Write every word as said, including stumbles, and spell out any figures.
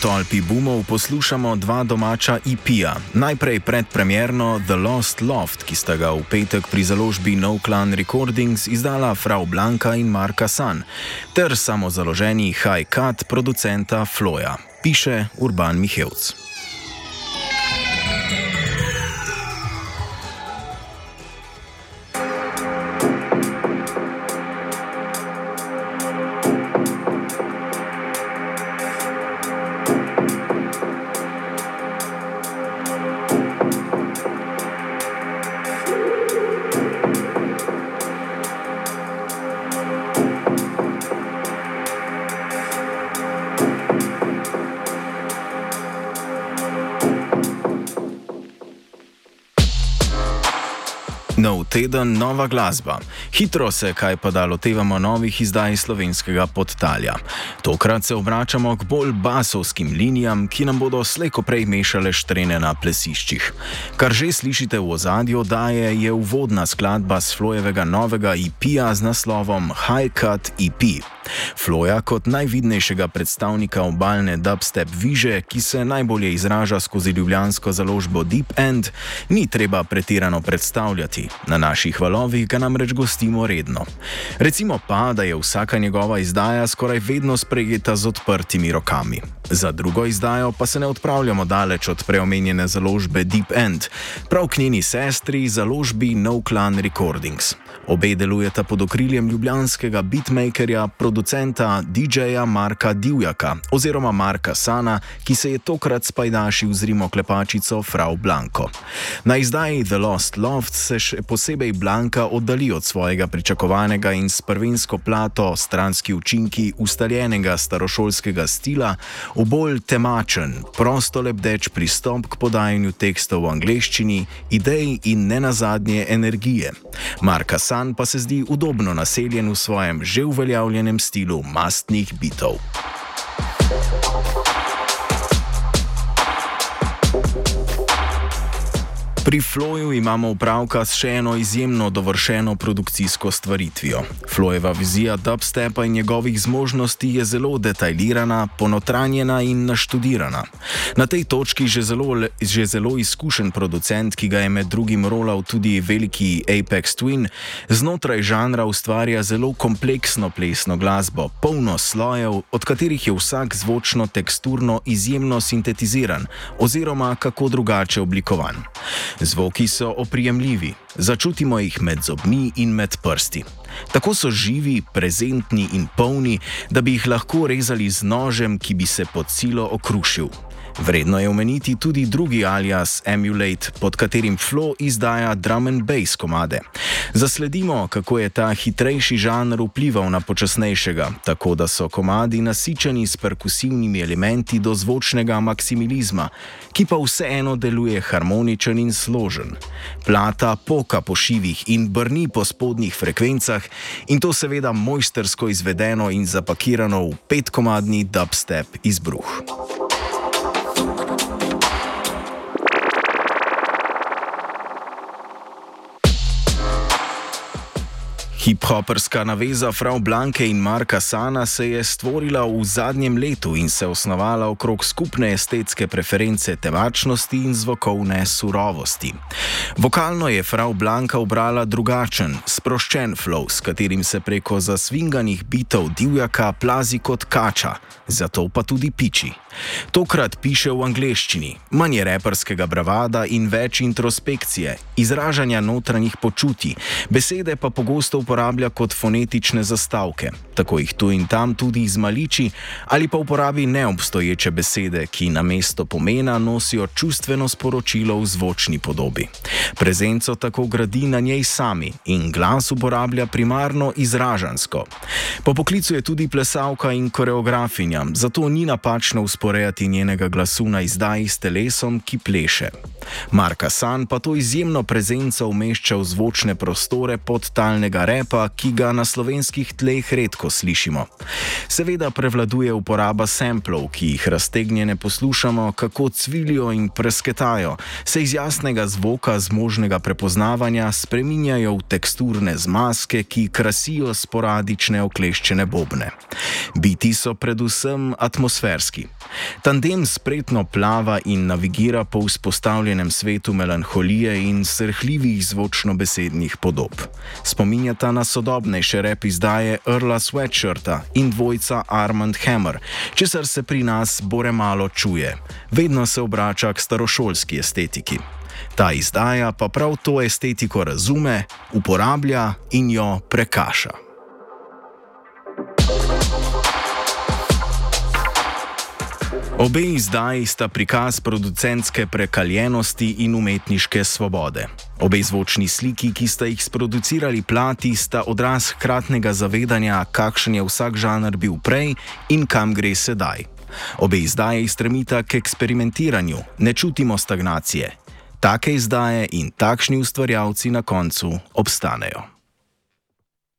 tolpi boomov poslušamo dva domača E P-ja. Najprej predpremierno The Lost Loft, ki sta ga v petek pri založbi No Clan Recordings izdala Frau Blanka in Marka San, ter samozaloženi High Cut producenta Floja, piše Urban Mihevc. Nov teden, nova glasba. Hitro se kaj pa da lotevamo novih izdaj slovenskega podtalja. Tokrat se obračamo k bolj basovskim linijam, ki nam bodo slej ko prej mešale štrene na plesiščih. Kar že slišite v ozadju oddaje, je uvodna skladba s Flojevega novega E P-ja z naslovom High Cut E P. Floja kot najvidnejšega predstavnika obalne dubstep viže, ki se najbolje izraža skozi ljubljansko založbo Deep End, ni treba pretirano predstavljati. Na naših valovih ga namreč gostimo redno. Recimo pa, da je vsaka njegova izdaja skoraj vedno sprejeta z odprtimi rokami. Za drugo izdajo pa se ne odpravljamo daleč od preomenjene založbe Deep End, prav k njeni sestri založbi No Clan Recordings. Obe delujeta pod okriljem ljubljanskega beatmakerja, producenta D J-ja Marka Divjaka oziroma Marka Sana, ki se je tokrat spajdašil z rimoklepačico Frau Blanko. Na izdaji The Lost Loft se še posebej Blanka oddali od svojega pričakovanega in s prvensko plato Stranski učinki ustaljenega starošolskega stila v bolj temačen, prosto lebdeč pristop k podajanju tekstov v angleščini, idej in nenazadnje energije. Marka San pa se zdi udobno naseljen v svojem že uveljavljenem stilu mastnih bitov. Pri Floju imamo upravka s še eno izjemno dovršeno produkcijsko stvaritvijo. Flojeva vizija dubstepa in njegovih zmožnosti je zelo detajlirana, ponotranjena in naštudirana. Na tej točki že zelo, že zelo izkušen producent, ki ga je med drugim rolal tudi veliki Aphex Twin, znotraj žanra ustvarja zelo kompleksno plesno glasbo, polno slojev, od katerih je vsak zvočno teksturno izjemno sintetiziran oziroma kako drugače oblikovan. Zvoki so oprijemljivi, začutimo jih med zobmi in med prsti. Tako so živi, prezentni in polni, da bi jih lahko rezali z nožem, ki bi se pod silo okrušil. Vredno je omeniti tudi drugi alias Emulate, pod katerim Flo izdaja drum and bass komade. Zasledimo, kako je ta hitrejši žanr vplival na počasnejšega, tako da so komadi nasičeni s perkusivnimi elementi do zvočnega maksimilizma, ki pa vseeno deluje harmoničen in složen. Plata poka po šivih in brni po spodnjih frekvencah in to seveda mojstersko izvedeno in zapakirano v petkomadni dubstep izbruh. Hip-hoperska naveza Frau Blanke in Marka Sana se je stvorila v zadnjem letu in se osnovala okrog skupne estetske preference temačnosti in zvokovne surovosti. Vokalno je Frau Blanka ubrala drugačen, sproščen flow, s katerim se preko zasvinganih bitov Divjaka plazi kot kača, zato pa tudi piči. Tokrat piše v angleščini, manj je reperskega bravada in več introspekcije, izražanja notranjih počutij, besede pa pogosto uporablja kot fonetične zastavke, tako jih tu in tam tudi izmaliči ali pa uporabi neobstoječe besede, ki namesto pomena nosijo čustveno sporočilo v zvočni podobi. Prezenco tako gradi na njej sami in glas uporablja primarno izražansko. Po poklicu je tudi plesalka in koreografinja, zato ni napačno usporejati njenega glasu na izdaji s telesom, ki pleše. Marka San pa to izjemno prezenco umešča v zvočne prostore podtalnega repa repa, ki ga na slovenskih tleh redko slišimo. Seveda prevladuje uporaba samplov, ki jih raztegnjene poslušamo, kako cvilijo in presketajo, se iz jasnega zvoka zmožnega prepoznavanja spreminjajo v teksturne zmazke, ki krasijo sporadične okleščene bobne. Biti so predvsem atmosferski. Tandem spretno plava in navigira po vzpostavljenem svetu melanholije in srhljivih zvočno-besednih podob. Spominjata na sodobnejše rap izdaje Earla Sweatshirta in dvojca Armand Hammer, česar se pri nas bore malo čuje. Vedno se obrača k starošolski estetiki. Ta izdaja pa prav to estetiko razume, uporablja in jo prekaša. Obe izdaji sta prikaz producentske prekaljenosti in umetniške svobode. Obe zvočni sliki, ki sta jih sproducirali plati, sta odraz hkratnega zavedanja, kakšen je vsak žanr bil prej in kam gre sedaj. Obe izdaji stremita k eksperimentiranju, ne čutimo stagnacije. Take izdaje in takšni ustvarjalci na koncu obstanejo.